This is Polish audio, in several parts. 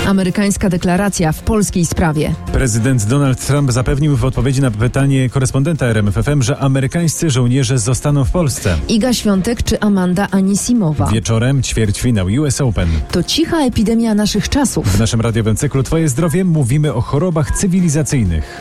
Amerykańska deklaracja w polskiej sprawie. Prezydent Donald Trump zapewnił w odpowiedzi na pytanie korespondenta RMFFM, że amerykańscy żołnierze zostaną w Polsce. Iga Świątek czy Amanda Anisimowa? Wieczorem ćwierćfinał US Open. To cicha epidemia naszych czasów. W naszym radiowym cyklu Twoje zdrowie mówimy o chorobach cywilizacyjnych.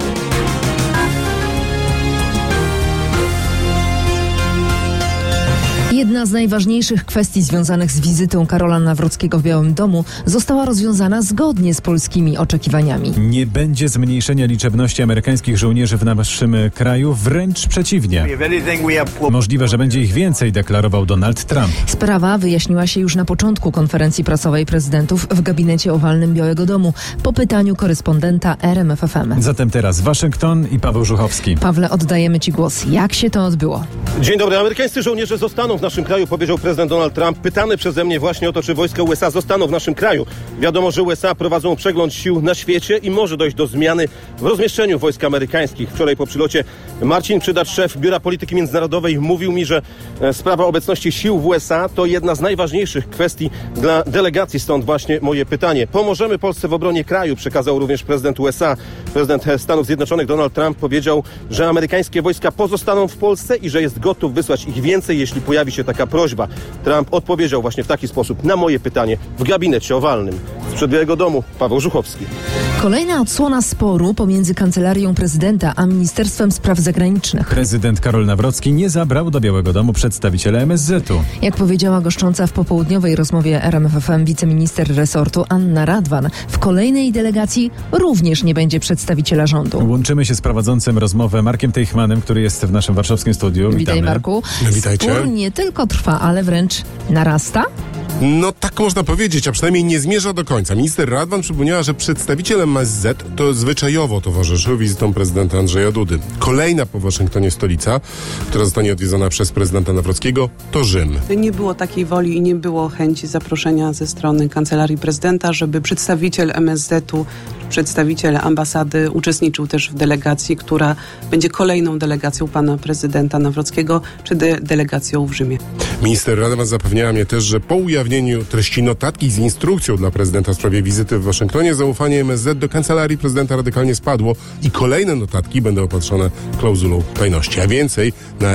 Jedna z najważniejszych kwestii związanych z wizytą Karola Nawrockiego w Białym Domu została rozwiązana zgodnie z polskimi oczekiwaniami. Nie będzie zmniejszenia liczebności amerykańskich żołnierzy w naszym kraju, wręcz przeciwnie. Możliwe, że będzie ich więcej, deklarował Donald Trump. Sprawa wyjaśniła się już na początku konferencji prasowej prezydentów w gabinecie owalnym Białego Domu po pytaniu korespondenta RMFFM. Zatem teraz Waszyngton i Paweł Żuchowski. Pawle, oddajemy Ci głos. Jak się to odbyło? Dzień dobry. Amerykańscy żołnierze zostaną w naszym kraju, powiedział prezydent Donald Trump. Pytany przeze mnie właśnie o to, czy wojska USA zostaną w naszym kraju. Wiadomo, że USA prowadzą przegląd sił na świecie i może dojść do zmiany w rozmieszczeniu wojsk amerykańskich. Wczoraj po przylocie Marcin Przydacz, szef Biura Polityki Międzynarodowej, mówił mi, że sprawa obecności sił w USA to jedna z najważniejszych kwestii dla delegacji, stąd właśnie moje pytanie. Pomożemy Polsce w obronie kraju, przekazał również prezydent USA. Prezydent Stanów Zjednoczonych Donald Trump powiedział, że amerykańskie wojska pozostaną w Polsce i że jest gotów wysłać ich więcej, jeśli pojawi się taka prośba. Trump odpowiedział właśnie w taki sposób na moje pytanie w gabinecie owalnym. Sprzed Białego Domu Paweł Żuchowski. Kolejna odsłona sporu pomiędzy Kancelarią Prezydenta a Ministerstwem Spraw Zagranicznych. Prezydent Karol Nawrocki nie zabrał do Białego Domu przedstawiciela MSZ-u. Jak powiedziała goszcząca w popołudniowej rozmowie RMFFM wiceminister resortu Anna Radwan, w kolejnej delegacji również nie będzie przedstawiciela rządu. Łączymy się z prowadzącym rozmowę Markiem Teichmannem, który jest w naszym warszawskim studiu. Witaj, Marku. Witajcie. Spór nie tylko trwa, ale wręcz narasta? No tak można powiedzieć, a przynajmniej nie zmierza do końca. Minister Radwan przypomniała, że przedstawiciel MSZ to zwyczajowo towarzyszył wizytom prezydenta Andrzeja Dudy. Kolejna po Waszyngtonie stolica, która zostanie odwiedzona przez prezydenta Nawrockiego, to Rzym. Nie było takiej woli i nie było chęci zaproszenia ze strony Kancelarii Prezydenta, żeby przedstawiciel MSZ-u, przedstawiciel ambasady uczestniczył też w delegacji, która będzie kolejną delegacją pana prezydenta Nawrockiego, czy delegacją w Rzymie. Minister Radwan zapewniała mnie też, że po ujawnieniu treści notatki z instrukcją dla prezydenta w sprawie wizyty w Waszyngtonie zaufanie MSZ do Kancelarii Prezydenta radykalnie spadło i kolejne notatki będą opatrzone klauzulą tajności. A więcej na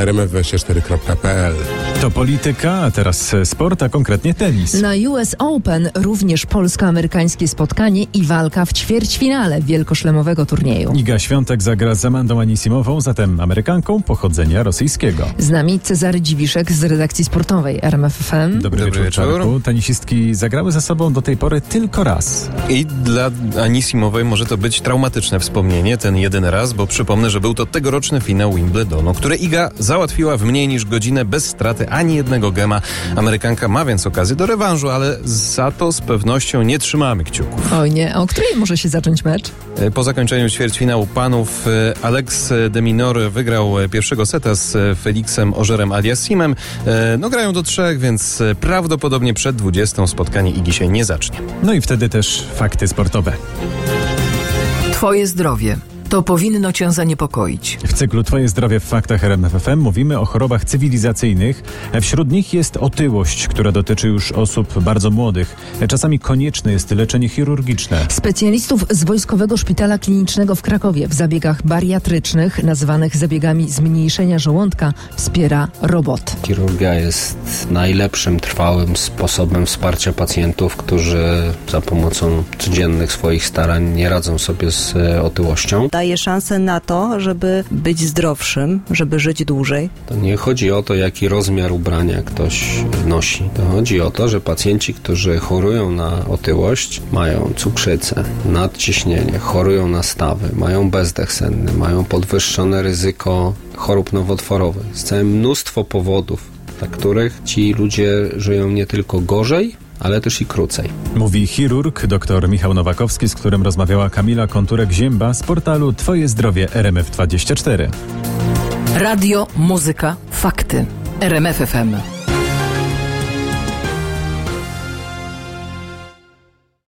rmf24.pl. To polityka, a teraz sport, a konkretnie tenis. Na US Open również polsko-amerykańskie spotkanie i walka w ćwierćfinale wielkoszlemowego turnieju. Iga Świątek zagra z Amandą Anisimową, zatem Amerykanką pochodzenia rosyjskiego. Z nami Cezary Dziwiszek z redakcji sportowej RMFFM. Dobry wieczór. Tenisistki zagrały ze sobą do tej pory tylko raz. I dla Anisimowej może to być traumatyczne wspomnienie, ten jedyny raz, bo przypomnę, że był to tegoroczny finał Wimbledonu, który Iga załatwiła w mniej niż godzinę bez straty ani jednego gema. Amerykanka ma więc okazję do rewanżu, ale za to z pewnością nie trzymamy kciuków. Oj nie, o której może się zacząć mecz? Po zakończeniu ćwierćfinału panów Alex de Minaur wygrał pierwszego seta z Felixem Auger-Aliassimem. No grają do 3, więc prawdopodobnie przed 20 spotkanie Igi się nie zacznie. No i wtedy też fakty sportowe. Twoje zdrowie. To powinno Cię zaniepokoić. W cyklu Twoje zdrowie w faktach RMFFM mówimy o chorobach cywilizacyjnych. Wśród nich jest otyłość, która dotyczy już osób bardzo młodych. Czasami konieczne jest leczenie chirurgiczne. Specjalistów z Wojskowego Szpitala Klinicznego w Krakowie w zabiegach bariatrycznych, nazywanych zabiegami zmniejszenia żołądka, wspiera robot. Chirurgia jest najlepszym, trwałym sposobem wsparcia pacjentów, którzy za pomocą codziennych swoich starań nie radzą sobie z otyłością. Daje szansę na to, żeby być zdrowszym, żeby żyć dłużej. To nie chodzi o to, jaki rozmiar ubrania ktoś nosi. To chodzi o to, że pacjenci, którzy chorują na otyłość, mają cukrzycę, nadciśnienie, chorują na stawy, mają bezdech senny, mają podwyższone ryzyko chorób nowotworowych. Jest całe mnóstwo powodów, dla których ci ludzie żyją nie tylko gorzej, ale też i krócej. Mówi chirurg dr Michał Nowakowski, z którym rozmawiała Kamila Konturek-Zięba z portalu Twoje zdrowie RMF24. Radio, muzyka, fakty. RMF FM.